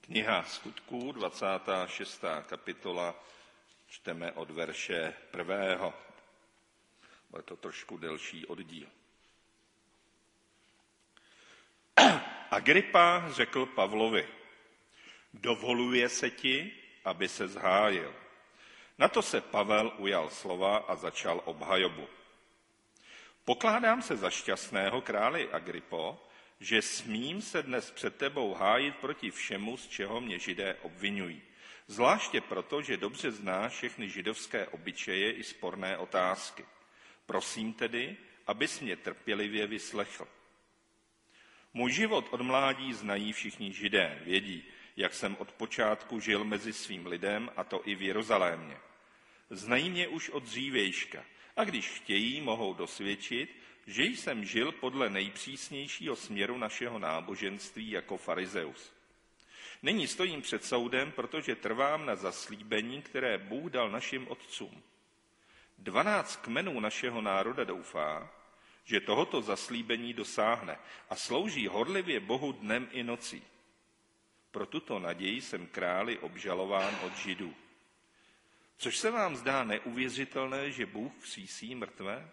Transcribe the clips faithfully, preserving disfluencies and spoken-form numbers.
Kniha Skutků, dvacátá šestá kapitola, čteme od verše prvého. Bude to trošku delší oddíl. Agripa řekl Pavlovi, dovoluje se ti, aby se zhájil. Na to se Pavel ujal slova a začal obhajobu. Pokládám se za šťastného, králi Agripo, že smím se dnes před tebou hájit proti všemu, z čeho mě Židé obvinují. Zvláště proto, že dobře znáš všechny židovské obyčeje i sporné otázky. Prosím tedy, abys mě trpělivě vyslechl. Můj život od mládí znají všichni Židé, vědí, jak jsem od počátku žil mezi svým lidem, a to i v Jeruzalémě. Znají mě už od dřívejška, a když chtějí, mohou dosvědčit, že jsem žil podle nejpřísnějšího směru našeho náboženství jako farizeus. Nyní stojím před soudem, protože trvám na zaslíbení, které Bůh dal našim otcům. Dvanáct kmenů našeho národa doufá, že tohoto zaslíbení dosáhne a slouží horlivě Bohu dnem i nocí. Pro tuto naději jsem králi obžalován od Židů. Což se vám zdá neuvěřitelné, že Bůh vzkřísí mrtvé?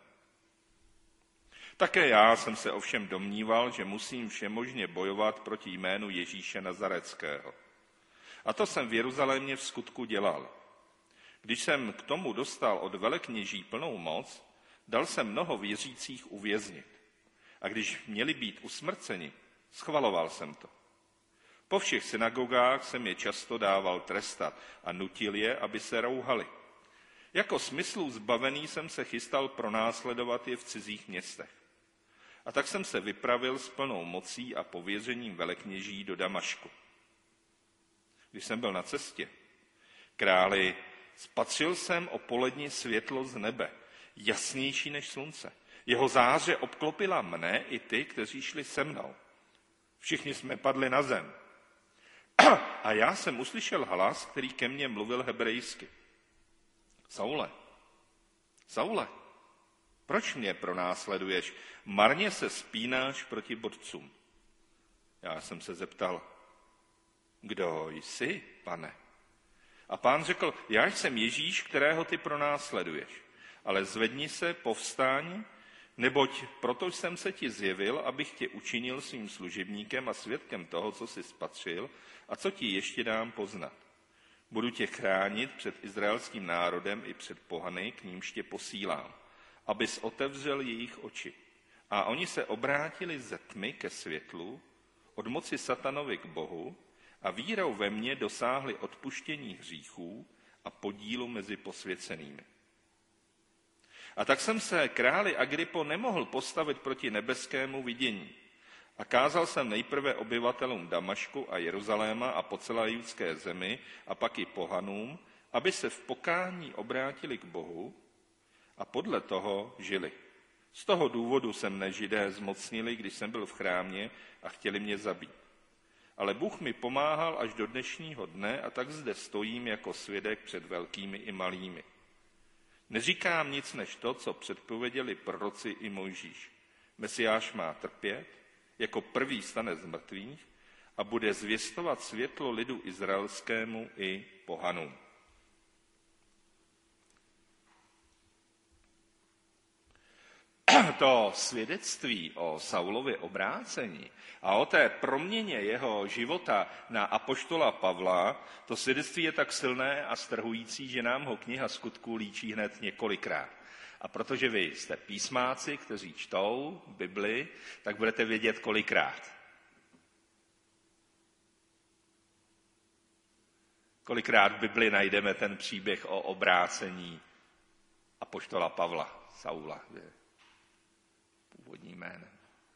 Také já jsem se ovšem domníval, že musím všemožně bojovat proti jménu Ježíše Nazareckého. A to jsem v Jeruzalémě v skutku dělal. Když jsem k tomu dostal od velekněží plnou moc, dal jsem mnoho věřících uvěznit. A když měli být usmrceni, schvaloval jsem to. Po všech synagogách jsem je často dával trestat a nutil je, aby se rouhali. Jako smyslů zbavený jsem se chystal pronásledovat je v cizích městech. A tak jsem se vypravil s plnou mocí a pověřením velekněží do Damašku. Když jsem byl na cestě, králi, spatřil jsem o poledni světlo z nebe, jasnější než slunce. Jeho záře obklopila mne i ty, kteří šli se mnou. Všichni jsme padli na zem. A já jsem uslyšel hlas, který ke mně mluvil hebrejsky. Saule, Saule, proč mě pronásleduješ? Marně se spínáš proti bodcům. Já jsem se zeptal, kdo jsi, pane? A pán řekl, já jsem Ježíš, kterého ty pronásleduješ. Ale zvedni se, povstáň, neboť proto jsem se ti zjevil, abych tě učinil svým služebníkem a svědkem toho, co jsi spatřil a co ti ještě dám poznat. Budu tě chránit před izraelským národem i před pohany, k nímž tě posílám, abys otevřel jejich oči. A oni se obrátili ze tmy ke světlu, od moci satanovi k Bohu a vírou ve mně dosáhli odpuštění hříchů a podílu mezi posvěcenými. A tak jsem se, králi Agripo, nemohl postavit proti nebeskému vidění. A kázal jsem nejprve obyvatelům Damašku a Jeruzaléma a po celé judské zemi a pak i pohanům, aby se v pokání obrátili k Bohu a podle toho žili. Z toho důvodu se mne Židé zmocnili, když jsem byl v chrámě a chtěli mě zabít. Ale Bůh mi pomáhal až do dnešního dne a tak zde stojím jako svědek před velkými i malými. Neříkám nic než to, co předpověděli proroci i Mojžíš. Mesiáš má trpět, jako prvý stane z mrtvých a bude zvěstovat světlo lidu izraelskému i pohanům. To svědectví o Saulově obrácení a o té proměně jeho života na apoštola Pavla, to svědectví je tak silné a strhující, že nám ho kniha Skutků líčí hned několikrát. A protože vy jste písmáci, kteří čtou Bibli, tak budete vědět kolikrát. Kolikrát v Bibli najdeme ten příběh o obrácení apoštola Pavla, Saula, je původní jménem.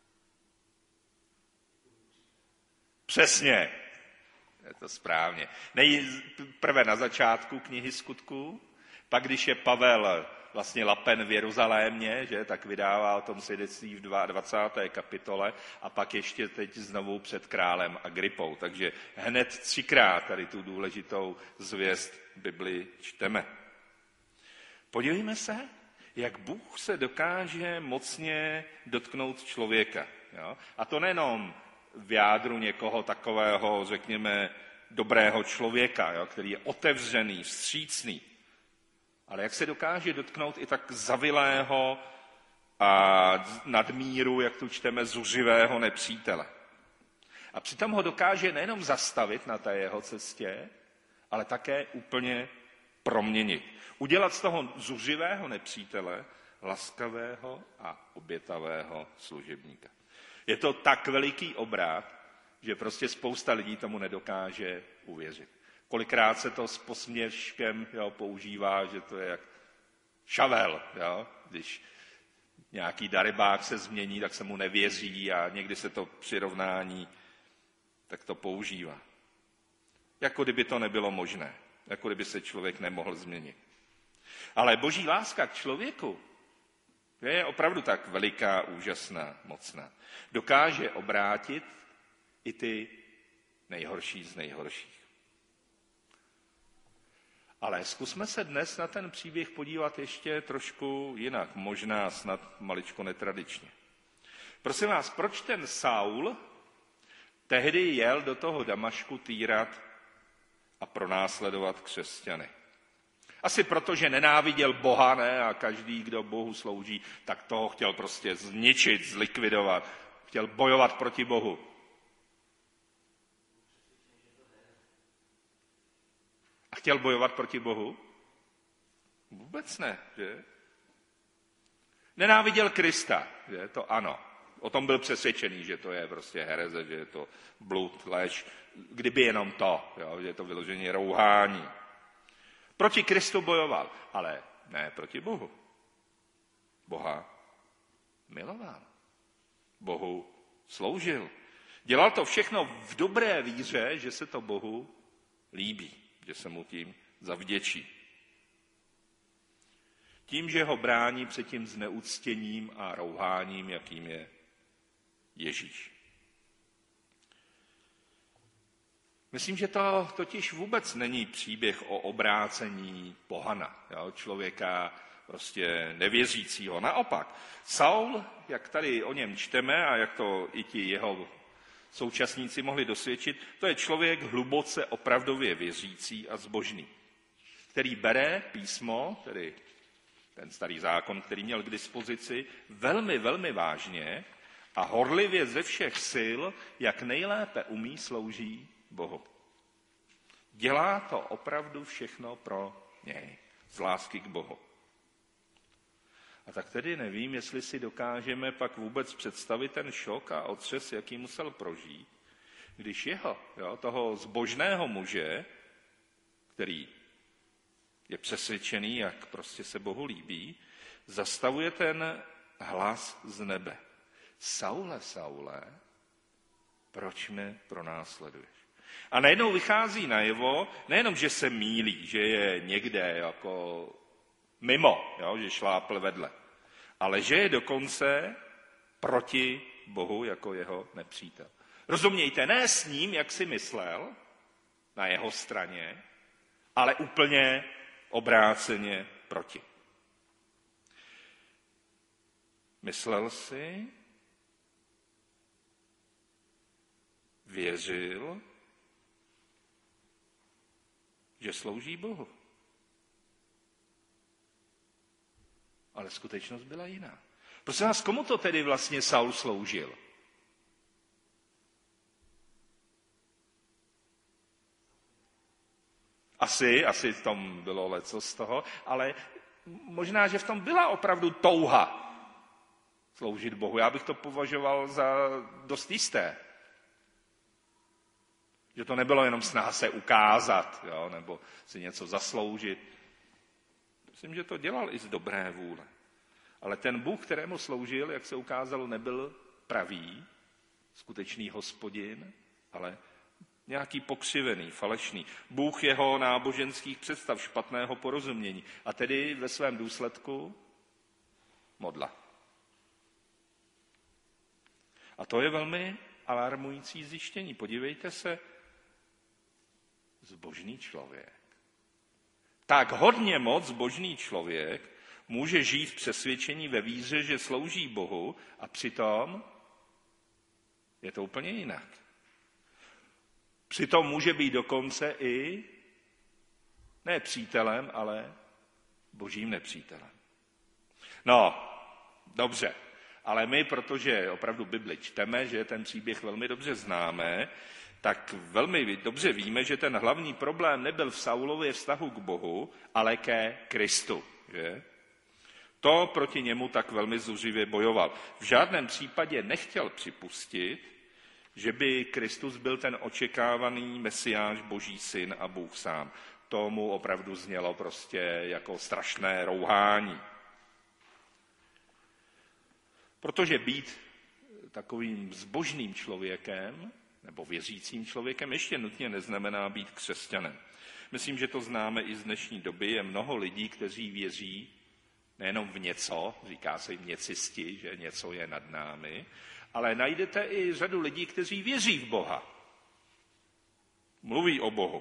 Přesně, je to správně. Nejprve na začátku knihy Skutků, pak když je Pavel vlastně lapen v Jeruzalémě, že, tak vydává o tom svědectví v dvacáté kapitole a pak ještě teď znovu před králem Agripou. Takže hned třikrát tady tu důležitou zvěst Bibli čteme. Podívejme se, jak Bůh se dokáže mocně dotknout člověka. Jo? A to nejenom v jádru někoho takového, řekněme, dobrého člověka, jo, který je otevřený, vstřícný. Ale jak se dokáže dotknout i tak zavilého a nadmíru, jak tu čteme, zuřivého nepřítele. A přitom ho dokáže nejenom zastavit na té jeho cestě, ale také úplně proměnit. Udělat z toho zuřivého nepřítele laskavého a obětavého služebníka. Je to tak veliký obrat, že prostě spousta lidí tomu nedokáže uvěřit. Kolikrát se to s posměškem jo, používá, že to je jak šavel. Jo? Když nějaký darebák se změní, tak se mu nevěří a někdy se to přirovnání tak to používá. Jako kdyby to nebylo možné. Jako kdyby se člověk nemohl změnit. Ale boží láska k člověku je opravdu tak veliká, úžasná, mocná. Dokáže obrátit i ty nejhorší z nejhorších. Ale zkusme se dnes na ten příběh podívat ještě trošku jinak, možná snad maličko netradičně. Prosím vás, proč ten Saul tehdy jel do toho Damašku týrat a pronásledovat křesťany? Asi proto, že nenáviděl Boha, ne? A každý, kdo Bohu slouží, tak toho chtěl prostě zničit, zlikvidovat. Chtěl bojovat proti Bohu. A chtěl bojovat proti Bohu? Vůbec ne, že? Nenáviděl Krista, že? To ano. O tom byl přesvědčený, že to je prostě hereze, že je to blud, lež. Kdyby jenom to, jo? Že je to vyloženě rouhání. Proti Kristu bojoval, ale ne proti Bohu. Boha miloval. Bohu sloužil. Dělal to všechno v dobré víře, že se to Bohu líbí, že se mu tím zavděčí. Tím, že ho brání před tím zneuctěním a rouháním, jakým je Ježíš. Myslím, že to totiž vůbec není příběh o obrácení pohana, jo, člověka prostě nevěřícího. Naopak, Saul, jak tady o něm čteme a jak to i ti jeho současníci mohli dosvědčit, to je člověk hluboce opravdově věřící a zbožný, který bere písmo, tedy ten starý zákon, který měl k dispozici, velmi, velmi vážně a horlivě ze všech sil, jak nejlépe umí, slouží Bohu. Dělá to opravdu všechno pro něj, z lásky k Bohu. A tak tedy nevím, jestli si dokážeme pak vůbec představit ten šok a otřes, jaký musel prožít, když jeho, jo, toho zbožného muže, který je přesvědčený, jak prostě se Bohu líbí, zastavuje ten hlas z nebe. Saule, Saule, proč mě pronásleduješ? A najednou vychází najevo, nejenom, že se mýlí, že je někde jako mimo, jo, že šlápl vedle, ale že je dokonce proti Bohu jako jeho nepřítel. Rozumějte, ne s ním, jak si myslel, na jeho straně, ale úplně obráceně proti. Myslel si, věřil, že slouží Bohu. Ale skutečnost byla jiná. Prosím vás, komu to tedy vlastně Saul sloužil? Asi, asi v tom bylo leco z toho, ale možná, že v tom byla opravdu touha sloužit Bohu. Já bych to považoval za dost jisté. Že to nebylo jenom snaha se ukázat, jo, nebo si něco zasloužit. Myslím, že to dělal i z dobré vůle. Ale ten Bůh, kterému sloužil, jak se ukázalo, nebyl pravý, skutečný hospodin, ale nějaký pokřivený, falešný. Bůh jeho náboženských představ, špatného porozumění. A tedy ve svém důsledku modla. A to je velmi alarmující zjištění. Podívejte se, zbožný člověk. Tak hodně moc zbožný člověk může žít v přesvědčení ve víře, že slouží Bohu a přitom je to úplně jinak. Přitom může být dokonce i ne přítelem, ale božím nepřítelem. No, dobře, ale my, protože opravdu Bibli čteme, že ten příběh velmi dobře známe, tak velmi dobře víme, že ten hlavní problém nebyl v Saulově vztahu k Bohu, ale ke Kristu. Že? To proti němu tak velmi zuřivě bojoval. V žádném případě nechtěl připustit, že by Kristus byl ten očekávaný mesiáš, boží syn a Bůh sám. To mu opravdu znělo prostě jako strašné rouhání. Protože být takovým zbožným člověkem nebo věřícím člověkem ještě nutně neznamená být křesťanem. Myslím, že to známe i z dnešní doby. Je mnoho lidí, kteří věří nejenom v něco, říká se jim něcisti, že něco je nad námi, ale najdete i řadu lidí, kteří věří v Boha. Mluví o Bohu.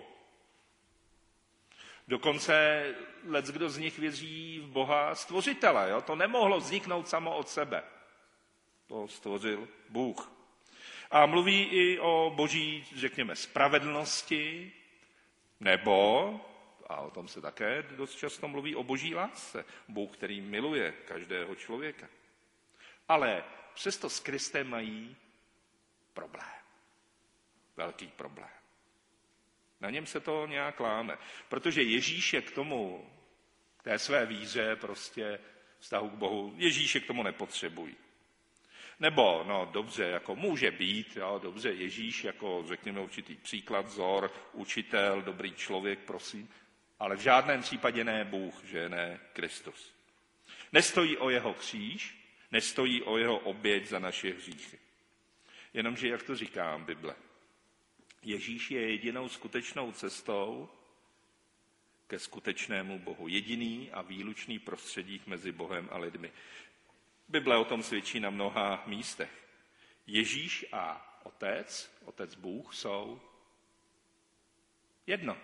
Dokonce leckdo z nich věří v Boha stvořitele. Jo? To nemohlo vzniknout samo od sebe. To stvořil Bůh. A mluví i o boží, řekněme, spravedlnosti, nebo, a o tom se také dost často mluví, o boží lásce. Bůh, který miluje každého člověka. Ale přesto s Kristem mají problém. Velký problém. Na něm se to nějak láme. Protože Ježíše k tomu, k té své víře, prostě vztahu k Bohu, Ježíše k tomu nepotřebují. Nebo, no dobře, jako může být, jo, dobře, Ježíš jako, řekněme, určitý příklad, vzor, učitel, dobrý člověk, prosím, ale v žádném případě ne Bůh, že ne Kristus. Nestojí o jeho kříž, nestojí o jeho oběť za naše hříchy. Jenomže, jak to říká Bible, Ježíš je jedinou skutečnou cestou ke skutečnému Bohu. Jediný a výlučný prostředík mezi Bohem a lidmi. Bible o tom svědčí na mnoha místech. Ježíš a Otec, Otec Bůh, jsou jedno.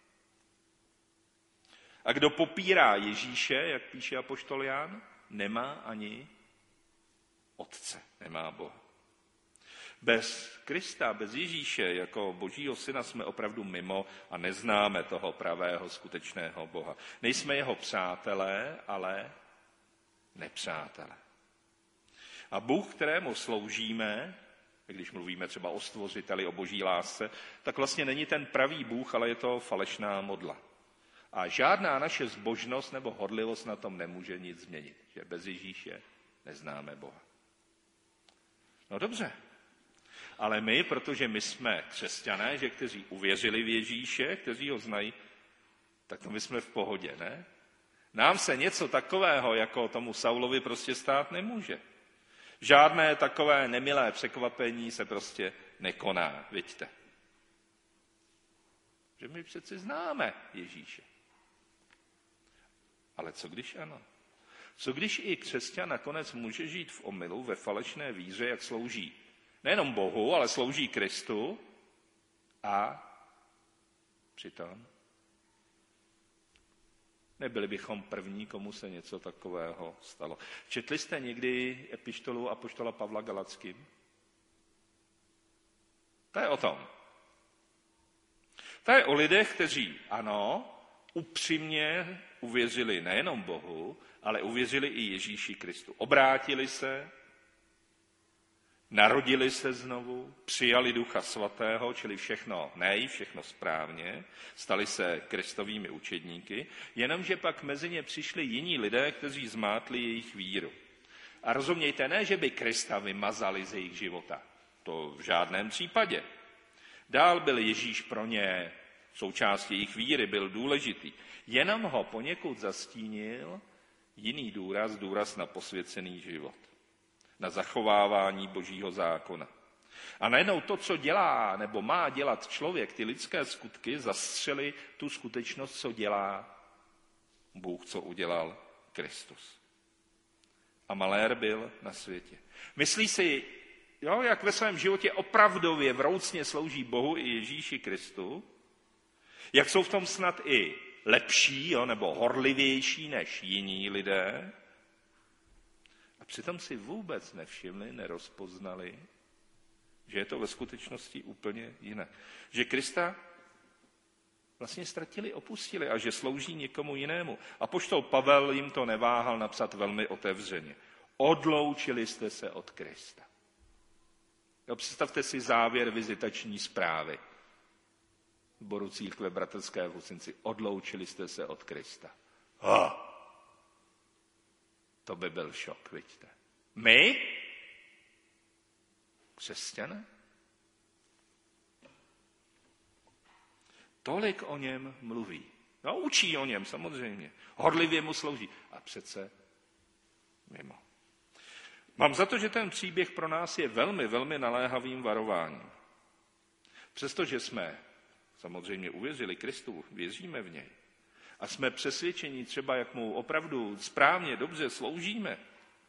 A kdo popírá Ježíše, jak píše apoštol Jan, nemá ani Otce, nemá Boha. Bez Krista, bez Ježíše jako božího syna jsme opravdu mimo a neznáme toho pravého, skutečného Boha. Nejsme jeho přátelé, ale nepřátelé. A Bůh, kterému sloužíme, když mluvíme třeba o stvořiteli, o boží lásce, tak vlastně není ten pravý Bůh, ale je to falešná modla. A žádná naše zbožnost nebo horlivost na tom nemůže nic změnit, že bez Ježíše neznáme Boha. No dobře, ale my, protože my jsme křesťané, že kteří uvěřili v Ježíše, kteří ho znají, tak to my jsme v pohodě, ne? Nám se něco takového, jako tomu Saulovi, prostě stát nemůže. Žádné takové nemilé překvapení se prostě nekoná, vidíte. Že my přeci známe Ježíše. Ale co když ano? Co když i křesťan nakonec může žít v omylu, ve falešné víře, jak slouží nejenom Bohu, ale slouží Kristu a přitom nebyli bychom první, komu se něco takového stalo. Četli jste někdy epištolu apoštola Pavla Galackým? To je o tom. To je o lidech, kteří, ano, upřímně uvěřili nejenom Bohu, ale uvěřili i Ježíši Kristu. Obrátili se, narodili se znovu, přijali Ducha Svatého, čili všechno nej, všechno správně, stali se kristovými učedníky, jenomže pak mezi ně přišli jiní lidé, kteří zmátli jejich víru. A rozumějte, ne, že by Krista vymazali z jejich života. To v žádném případě. Dál byl Ježíš pro ně součástí jejich víry, byl důležitý. Jenom ho poněkud zastínil jiný důraz, důraz na posvěcený život. Na zachovávání božího zákona. A najednou to, co dělá nebo má dělat člověk, ty lidské skutky, zastřeli tu skutečnost, co dělá Bůh, co udělal Kristus. A malér byl na světě. Myslí si, jo, jak ve svém životě opravdově vroucně slouží Bohu i Ježíši Kristu, jak jsou v tom snad i lepší, jo, nebo horlivější než jiní lidé, a přitom si vůbec nevšimli, nerozpoznali, Že je to ve skutečnosti úplně jiné. Že Krista vlastně ztratili, opustili a že slouží někomu jinému. Apoštol Pavel jim to neváhal napsat velmi otevřeně. Odloučili jste se od Krista. Jo, představte si závěr vizitační zprávy Sboru církve bratrské v Husinci. Odloučili jste se od Krista. Oh, to by byl šok, vidíte. My? Křesťané? Tolik o něm mluví. No, učí o něm samozřejmě. Horlivě mu slouží. A přece mimo. Mám za to, že ten příběh pro nás je velmi, velmi naléhavým varováním. Přestože jsme samozřejmě uvěřili Kristu, věříme v něj a jsme přesvědčeni třeba, jak mu opravdu správně, dobře sloužíme,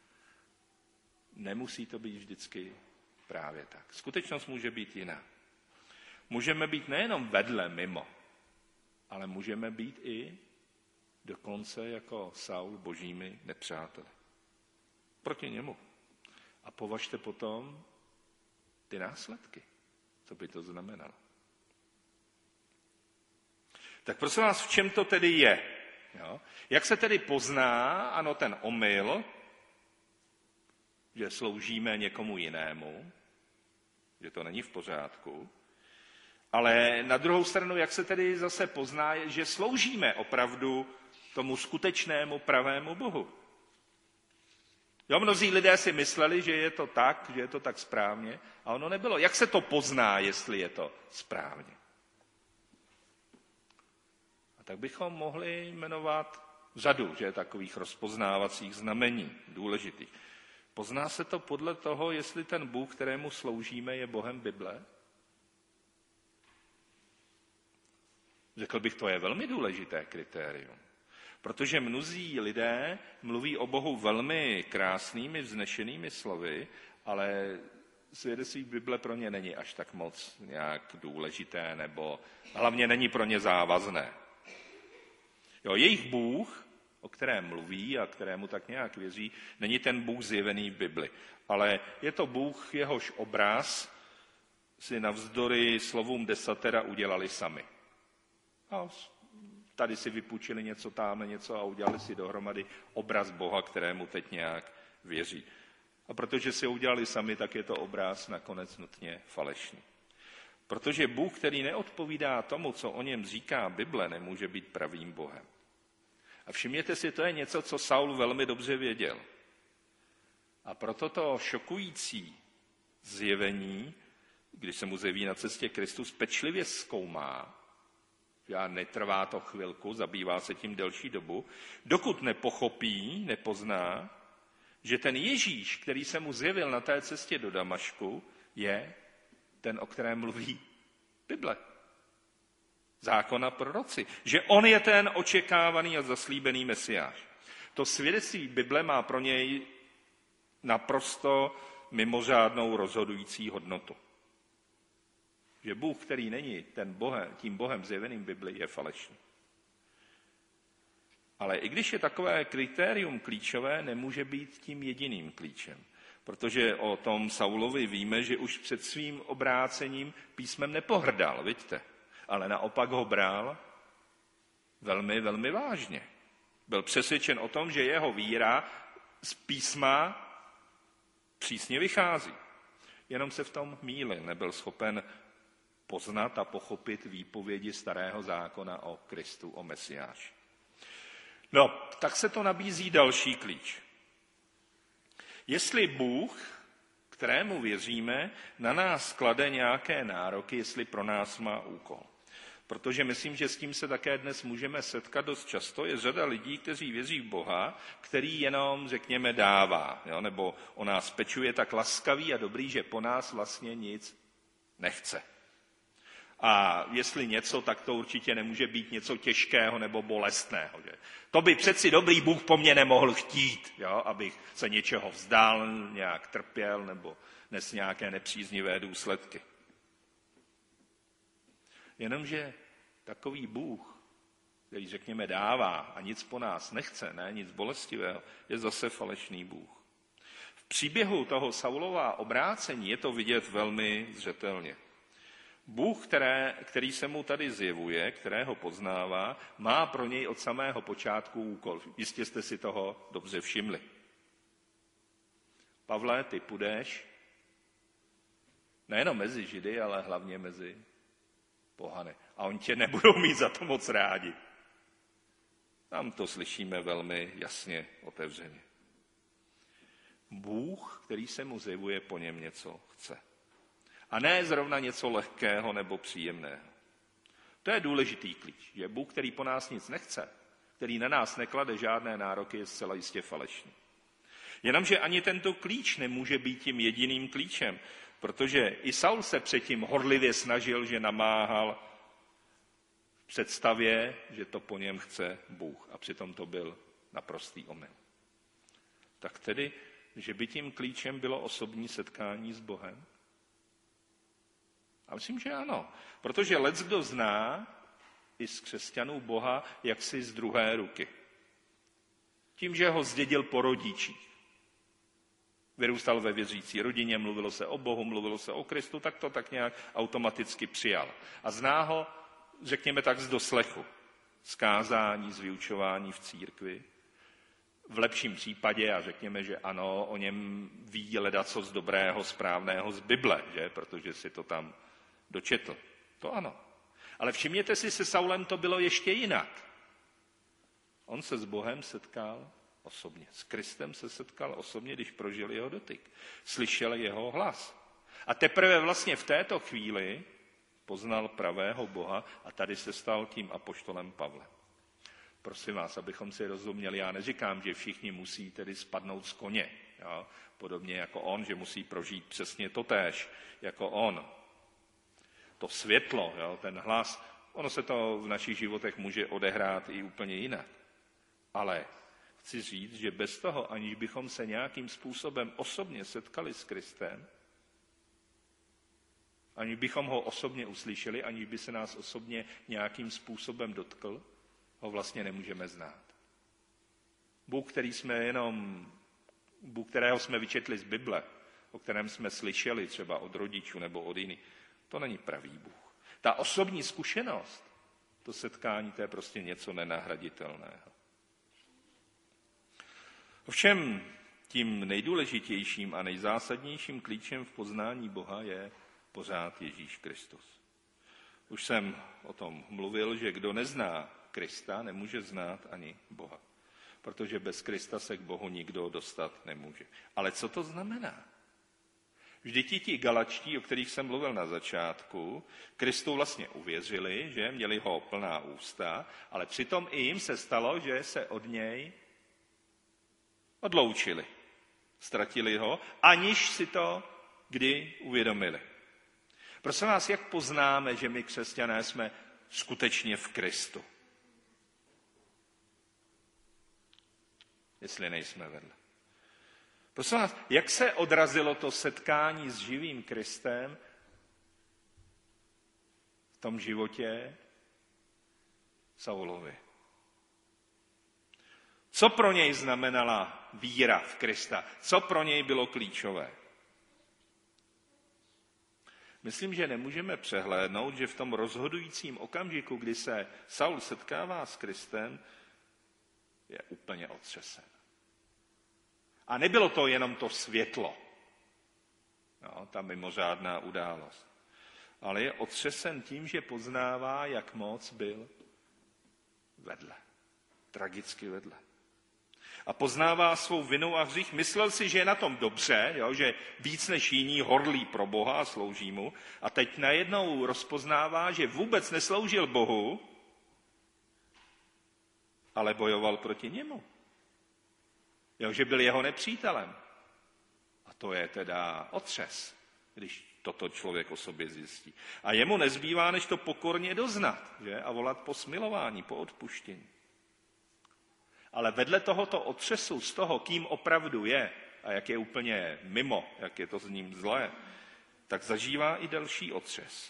nemusí to být vždycky právě tak. Skutečnost může být jiná. Můžeme být nejenom vedle, mimo, ale můžeme být i dokonce jako Saul božími nepřáteli. Proti němu. A považte potom ty následky, co by to znamenalo. Tak prosím vás, v čem to tedy je? Jo? Jak se tedy pozná, ano, ten omyl, že sloužíme někomu jinému, že to není v pořádku, ale na druhou stranu, jak se tedy zase pozná, že sloužíme opravdu tomu skutečnému pravému Bohu. Jo, mnozí lidé si mysleli, že je to tak, že je to tak správně, a ono nebylo. Jak se to pozná, jestli je to správně? A tak bychom mohli jmenovat řadu, že takových rozpoznávacích znamení důležitých. Pozná se to podle toho, jestli ten Bůh, kterému sloužíme, je Bohem Bible? Řekl bych, to je velmi důležité kritérium. Protože mnozí lidé mluví o Bohu velmi krásnými, vznešenými slovy, ale svědectví Bible pro ně není až tak moc nějak důležité, nebo hlavně není pro ně závazné. Jo, jejich Bůh, o kterém mluví a kterému tak nějak věří, není ten Bůh zjevený v Bibli, ale je to Bůh, jehož obraz si navzdory slovům desatera udělali sami. A tady si vypůjčili něco, tamhle něco a udělali si dohromady obraz Boha, kterému teď nějak věří. A protože si ho udělali sami, tak je to obraz nakonec nutně falešný. Protože Bůh, který neodpovídá tomu, co o něm říká Bible, nemůže být pravým Bohem. A všimněte si, to je něco, co Saul velmi dobře věděl. A proto to šokující zjevení, když se mu zjeví na cestě Kristus, pečlivě zkoumá, a netrvá to chvilku, zabývá se tím delší dobu, dokud nepochopí, nepozná, že ten Ježíš, který se mu zjevil na té cestě do Damašku, je ten, o kterém mluví Bible. Zákon a proroci. Že on je ten očekávaný a zaslíbený Mesiáš. To svědectví Bible má pro něj naprosto mimořádnou rozhodující hodnotu. Že Bůh, který není ten bohem, tím Bohem zjeveným v Bibli, je falešný. Ale i když je takové kritérium klíčové, nemůže být tím jediným klíčem. Protože o tom Saulovi víme, že už před svým obrácením písmem nepohrdal, vidíte. Ale naopak ho bral velmi, velmi vážně. Byl přesvědčen o tom, že jeho víra z písma přísně vychází. Jenom se v tom mýlil, nebyl schopen poznat a pochopit výpovědi starého zákona o Kristu, o Mesiáši. No, tak se to nabízí další klíč. Jestli Bůh, kterému věříme, na nás klade nějaké nároky, jestli pro nás má úkol. Protože myslím, že s tím se také dnes můžeme setkat dost často. Je řada lidí, kteří věří v Boha, který jenom, řekněme, dává, jo? Nebo o nás pečuje tak laskavý a dobrý, že po nás vlastně nic nechce. A jestli něco, tak to určitě nemůže být něco těžkého nebo bolestného. Že? To by přeci dobrý Bůh po mně nemohl chtít, jo? Abych se něčeho vzdal, nějak trpěl nebo nes nějaké nepříznivé důsledky. Jenomže takový Bůh, který, řekněme, dává a nic po nás nechce, ne, nic bolestivého, je zase falešný Bůh. V příběhu toho Saulova obrácení je to vidět velmi zřetelně. Bůh, které, který se mu tady zjevuje, kterého poznává, má pro něj od samého počátku úkol. Jistě jste si toho dobře všimli. Pavle, ty půjdeš nejenom mezi Židy, ale hlavně mezi pohany. A oni tě nebudou mít za to moc rádi. Tam to slyšíme velmi jasně, otevřeně. Bůh, který se mu zjevuje, po něm něco chce. A ne zrovna něco lehkého nebo příjemného. To je důležitý klíč, že Bůh, který po nás nic nechce, který na nás neklade žádné nároky, je zcela jistě falešný. Jenomže ani tento klíč nemůže být tím jediným klíčem, protože i Saul se předtím horlivě snažil, že namáhal v představě, že to po něm chce Bůh. A přitom to byl naprostý omyl. Tak tedy, že by tím klíčem bylo osobní setkání s Bohem? A myslím, že ano. Protože leckdo zná i z křesťanů Boha jaksi z druhé ruky. Tím, že ho zdědil po rodičích. Vyrůstal ve věřící rodině, mluvilo se o Bohu, mluvilo se o Kristu, tak to tak nějak automaticky přijal. A zná ho, řekněme tak, z doslechu. Z kázání, z vyučování v církvi. V lepším případě, a řekněme, že ano, o něm ví ledacos dobrého, správného z Bible, že? Protože si to tam dočetl. To ano. Ale všimněte si, se Saulem to bylo ještě jinak. On se s Bohem setkal osobně. S Kristem se setkal osobně, když prožil jeho dotyk. Slyšel jeho hlas. A teprve vlastně v této chvíli poznal pravého Boha a tady se stal tím apoštolem Pavlem. Prosím vás, abychom si rozuměli, já neříkám, že všichni musí tedy spadnout z koně. Jo? Podobně jako on, že musí prožít přesně totéž jako on. To světlo, jo? Ten hlas, ono se to v našich životech může odehrát i úplně jinak. Ale chci říct, že bez toho, aniž bychom se nějakým způsobem osobně setkali s Kristem, aniž bychom ho osobně uslyšeli, aniž by se nás osobně nějakým způsobem dotkl, ho vlastně nemůžeme znát. Bůh, který jsme jenom, Bůh, kterého jsme vyčetli z Bible, o kterém jsme slyšeli třeba od rodičů nebo od jiných, to není pravý Bůh. Ta osobní zkušenost, to setkání, to je prostě něco nenahraditelného. Ovšem tím nejdůležitějším a nejzásadnějším klíčem v poznání Boha je pořád Ježíš Kristus. Už jsem o tom mluvil, že kdo nezná Krista, nemůže znát ani Boha. Protože bez Krista se k Bohu nikdo dostat nemůže. Ale co to znamená? Vždyť ti ti galačtí, o kterých jsem mluvil na začátku, Kristu vlastně uvěřili, že měli ho plná ústa, ale přitom i jim se stalo, že se od něj odloučili. Ztratili ho, aniž si to kdy uvědomili. Prosím vás, jak poznáme, že my křesťané jsme skutečně v Kristu? Jestli nejsme vedle. Prosím vás, jak se odrazilo to setkání s živým Kristem v tom životě Saulovi? Co pro něj znamenala víra v Krista? Co pro něj bylo klíčové? Myslím, že nemůžeme přehlédnout, že v tom rozhodujícím okamžiku, kdy se Saul setkává s Kristem, je úplně otřesen. A nebylo to jenom to světlo, no, ta mimořádná událost, ale je otřesen tím, že poznává, jak moc byl vedle, tragicky vedle. A poznává svou vinu a hřích. Myslel si, že je na tom dobře, jo, že víc než jiní horlí pro Boha a slouží mu. A teď najednou rozpoznává, že vůbec nesloužil Bohu, ale bojoval proti němu. Jo, že byl jeho nepřítelem. A to je teda otřes, když toto člověk o sobě zjistí. A jemu nezbývá, než to pokorně doznat, že? A volat po smilování, po odpuštění. Ale vedle tohoto otřesu z toho, kým opravdu je a jak je úplně mimo, jak je to s ním zlé, tak zažívá i další otřes.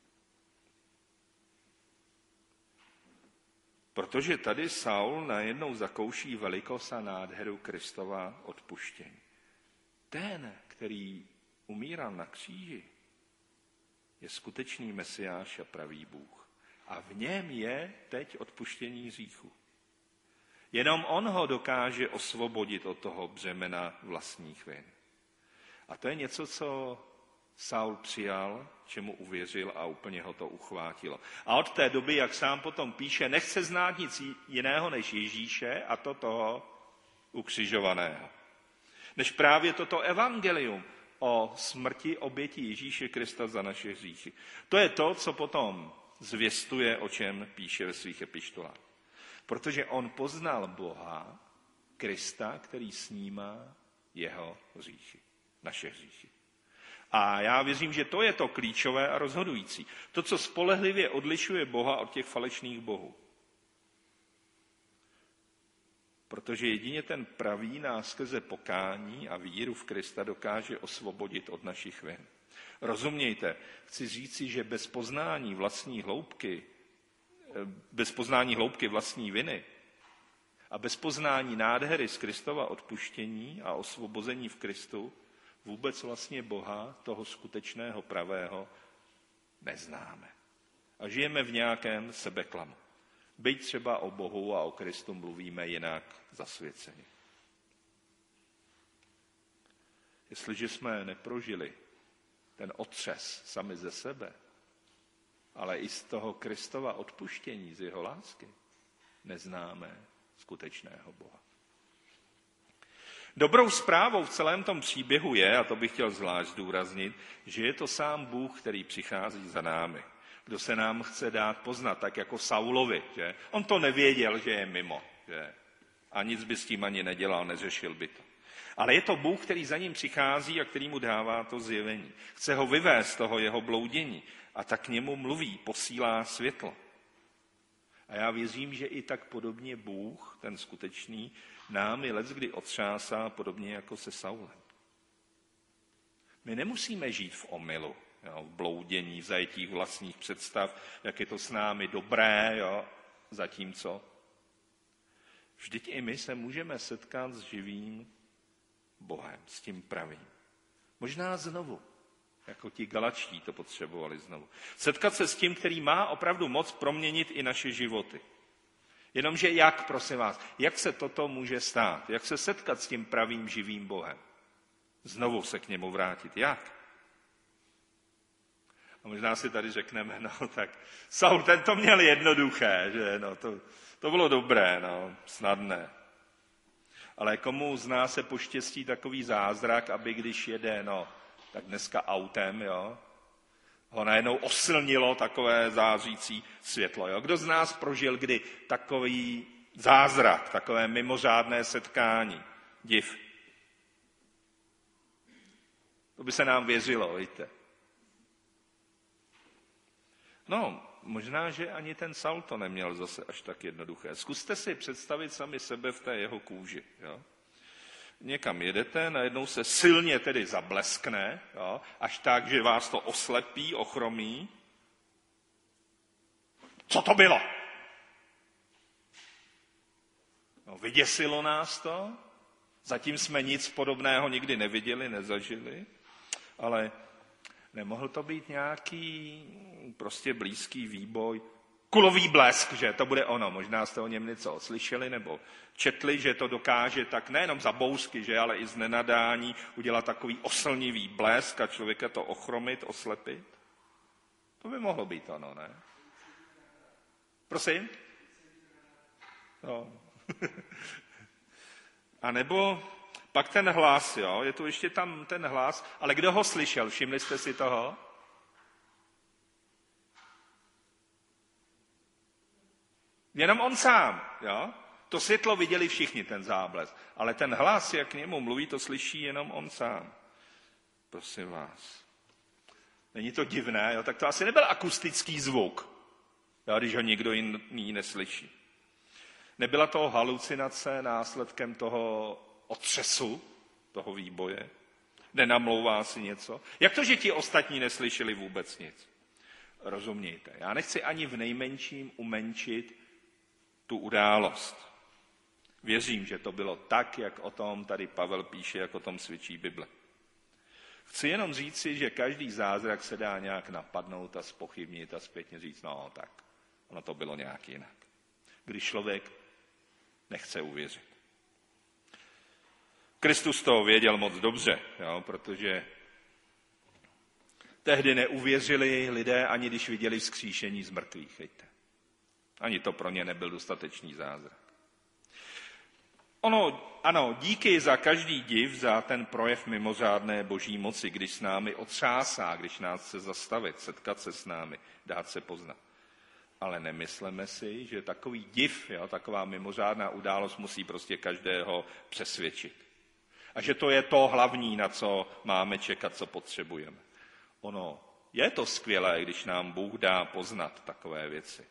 Protože tady Saul najednou zakouší velikost a nádheru Kristova odpuštění. ten, který umíral na kříži, je skutečný Mesiáš a pravý Bůh. A v něm je teď odpuštění hříchu. Jenom on ho dokáže osvobodit od toho břemena vlastních vin. A to je něco, co Saul přijal, čemu uvěřil a úplně ho to uchvátilo. A od té doby, jak sám potom píše, nechce znát nic jiného než Ježíše a to toho ukřižovaného. Než právě toto evangelium o smrti oběti Ježíše Krista za naše hříchy. To je to, co potom zvěstuje, o čem píše ve svých epištolách. Protože on poznal Boha, Krista, který snímá jeho hříchy, naše hříchy. A já věřím, že to je to klíčové a rozhodující. To, co spolehlivě odlišuje Boha od těch falešných bohů. Protože jedině ten pravý nás skrze pokání a víru v Krista dokáže osvobodit od našich vin. Rozumějte, chci říci, že bez poznání vlastní hloubky, bez poznání hloubky vlastní viny a bez poznání nádhery z Kristova odpuštění a osvobození v Kristu vůbec vlastně Boha, toho skutečného pravého, neznáme. A žijeme v nějakém sebeklamu. Byť třeba o Bohu a o Kristu mluvíme jinak zasvěceně. Jestliže jsme neprožili ten otřes sami ze sebe, ale i z toho Kristova odpuštění, z jeho lásky, neznáme skutečného Boha. Dobrou zprávou v celém tom příběhu je, a to bych chtěl zvlášť zdůraznit, že je to sám Bůh, který přichází za námi. Kdo se nám chce dát poznat, tak jako Saulovi. Že? On to nevěděl, že je mimo. Že? A nic by s tím ani nedělal, neřešil by to. Ale je to Bůh, který za ním přichází a který mu dává to zjevení. Chce ho vyvést z toho jeho bloudění a tak k němu mluví, posílá světlo. A já věřím, že i tak podobně Bůh, ten skutečný, námi leckdy otřásá, podobně jako se Saulem. My nemusíme žít v omylu, jo, v bloudění, v zajetích vlastních představ, jak je to s námi dobré, jo, zatímco. Vždyť i my se můžeme setkat s živým Bohem, s tím pravým. Možná znovu, jako ti Galačtí to potřebovali znovu. Setkat se s tím, který má opravdu moc proměnit i naše životy. Jenomže jak, prosím vás, jak se toto může stát? Jak se setkat s tím pravým živým Bohem? Znovu se k němu vrátit. Jak? A možná si tady řekneme, no tak Saul ten to měl jednoduché, že no, to, to bylo dobré, no, snadné. Ale komu z nás se poštěstí takový zázrak, aby když jede, no, tak dneska autem, jo, ho najednou oslnilo takové zářící světlo. Jo. Kdo z nás prožil kdy takový zázrak, takové mimořádné setkání, div? To by se nám věřilo, víte. No, možná, že ani ten Saul to neměl zase až tak jednoduché. Zkuste si představit sami sebe v té jeho kůži. Jo. Někam jedete, najednou se silně tedy zableskne, jo, až tak, že vás to oslepí, ochromí. Co to bylo? No, vyděsilo nás to, zatím jsme nic podobného nikdy neviděli, nezažili, ale nemohl to být nějaký prostě blízký výboj, kulový blesk, že to bude ono. Možná jste o něm něco slyšeli nebo četli, že to dokáže tak nejenom za bousky, že, ale i z nenadání udělat takový oslnivý blesk a člověka to ochromit, oslepit. To by mohlo být ono, ne? Prosím? No. A nebo pak ten hlas, jo, je tu ještě tam ten hlas, ale kdo ho slyšel, všimli jste si toho? Jenom on sám, jo? To světlo viděli všichni, ten záblesk. Ale ten hlas, jak k němu mluví, to slyší jenom on sám. Prosím vás. Není to divné, jo? Tak to asi nebyl akustický zvuk, jo? Když ho nikdo jiný neslyší. Nebyla to halucinace následkem toho otřesu, toho výboje? Nenamlouvá si něco? Jak to, že ti ostatní neslyšeli vůbec nic? Rozumějte, já nechci ani v nejmenším umenčit tu událost. Věřím, že to bylo tak, jak o tom tady Pavel píše, jak o tom svědčí Bible. Chci jenom říci, že každý zázrak se dá nějak napadnout a zpochybnit a zpětně říct, no tak, ono to bylo nějak jinak. Když člověk nechce uvěřit. Kristus to věděl moc dobře, jo, protože tehdy neuvěřili lidé, ani když viděli vzkříšení z mrtvých. Hejte. Ani to pro ně nebyl dostatečný zázrak. Ono, ano, díky za každý div, za ten projev mimořádné boží moci, když s námi otřásá, když nás chce zastavit, setkat se s námi, dát se poznat. Ale nemysleme si, že takový div, jo, taková mimořádná událost musí prostě každého přesvědčit. A že to je to hlavní, na co máme čekat, co potřebujeme. Ono je to skvělé, když nám Bůh dá poznat takové věci.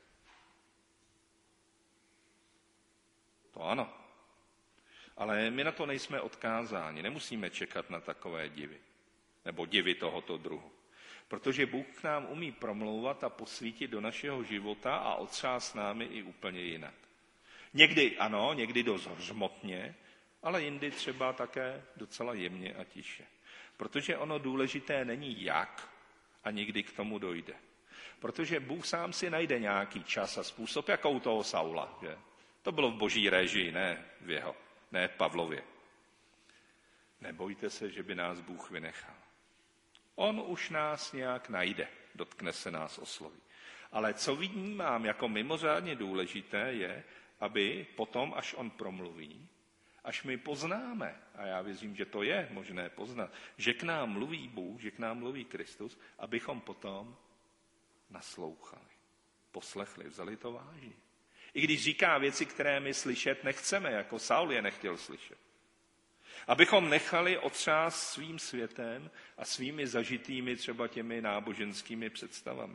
To ano. Ale my na to nejsme odkázáni, nemusíme čekat na takové divy, nebo divy tohoto druhu. Protože Bůh k nám umí promlouvat a posvítit do našeho života a otřást s námi i úplně jinak. Někdy ano, někdy dost hřmotně, ale jindy třeba také docela jemně a tiše. Protože ono důležité není jak a nikdy k tomu dojde. Protože Bůh sám si najde nějaký čas a způsob, jako u toho Saula. Že? To bylo v boží réžii, ne v jeho, ne v Pavlově. Nebojte se, že by nás Bůh vynechal. On už nás nějak najde, dotkne se nás, osloví. Ale co vnímám jako mimořádně důležité je, aby potom, až on promluví, až my poznáme, a já věřím, že to je možné poznat, že k nám mluví Bůh, že k nám mluví Kristus, abychom potom naslouchali, poslechli, vzali to vážně. I když říká věci, které my slyšet nechceme, jako Saul je nechtěl slyšet. Abychom nechali otřást svým světem a svými zažitými třeba těmi náboženskými představami.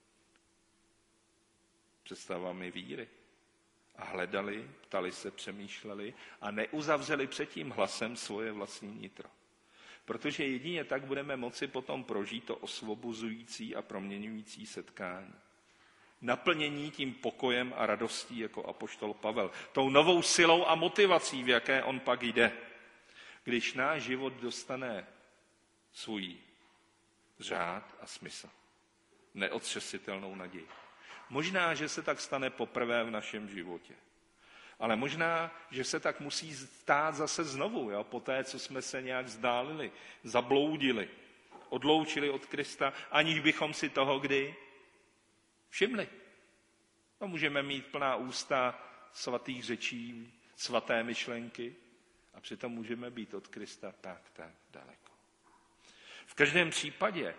Představami víry. A hledali, ptali se, přemýšleli a neuzavřeli před tím hlasem svoje vlastní nitro. Protože jedině tak budeme moci potom prožít to osvobozující a proměňující setkání. Naplnění tím pokojem a radostí jako apoštol Pavel. Tou novou silou a motivací, v jaké on pak jde. Když náš život dostane svůj řád a smysl. Neotřesitelnou naději. Možná, že se tak stane poprvé v našem životě. Ale možná, že se tak musí stát zase znovu, jo? Po té, co jsme se nějak vzdálili, zabloudili, odloučili od Krista, aniž bychom si toho kdy všimli. No, můžeme mít plná ústa svatých řečí, svaté myšlenky a přitom můžeme být od Krista tak, tak daleko. V každém případě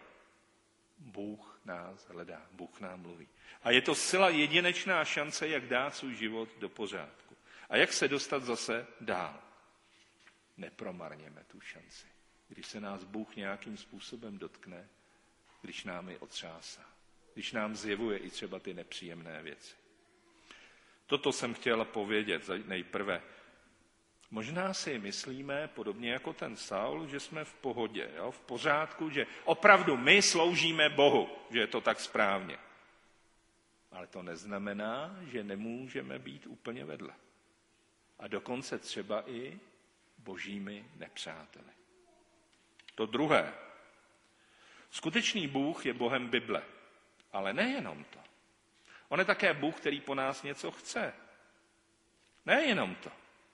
Bůh nás hledá, Bůh nám mluví. A je to zcela jedinečná šance, jak dát svůj život do pořádku. A jak se dostat zase dál. Nepromarněme tu šanci. Když se nás Bůh nějakým způsobem dotkne, když nám ji otřásá. Když nám zjevuje i třeba ty nepříjemné věci. Toto jsem chtěl povědět nejprve. Možná si myslíme, podobně jako ten Saul, že jsme v pohodě, jo? V pořádku, že opravdu my sloužíme Bohu, že je to tak správně. Ale to neznamená, že nemůžeme být úplně vedle. A dokonce třeba i božími nepřáteli. To druhé. Skutečný Bůh je Bohem Bible. Ale nejenom to. On je také Bůh, který po nás něco chce. Nejenom to.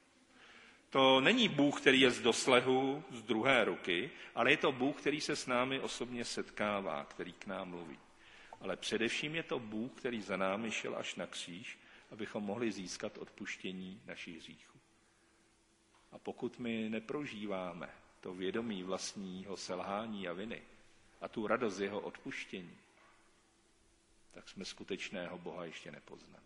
To není Bůh, který je z doslehu, z druhé ruky, ale je to Bůh, který se s námi osobně setkává, který k nám mluví. Ale především je to Bůh, který za námi šel až na kříž, abychom mohli získat odpuštění našich hříchů. A pokud my neprožíváme to vědomí vlastního selhání a viny a tu radost jeho odpuštění, tak jsme skutečného Boha ještě nepoznali.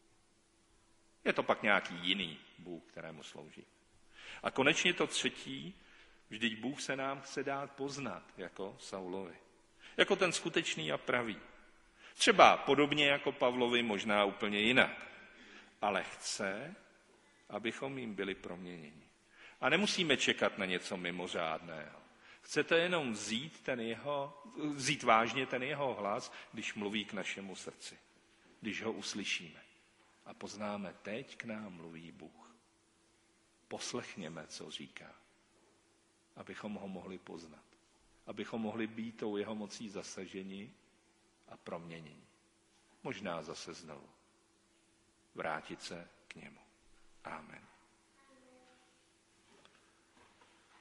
Je to pak nějaký jiný Bůh, kterému slouží. A konečně to třetí, vždyť Bůh se nám chce dát poznat, jako Saulovi. Jako ten skutečný a pravý. Třeba podobně jako Pavlovi, možná úplně jinak. Ale chce, abychom jim byli proměněni. A nemusíme čekat na něco mimořádného. Chcete jenom vzít, ten jeho, vzít vážně ten jeho hlas, když mluví k našemu srdci. Když ho uslyšíme. A poznáme, teď k nám mluví Bůh. Poslechněme, co říká, abychom ho mohli poznat. abychom mohli být tou jeho mocí zasaženi a proměněni. Možná zase znovu. Vrátit se k němu. Amen.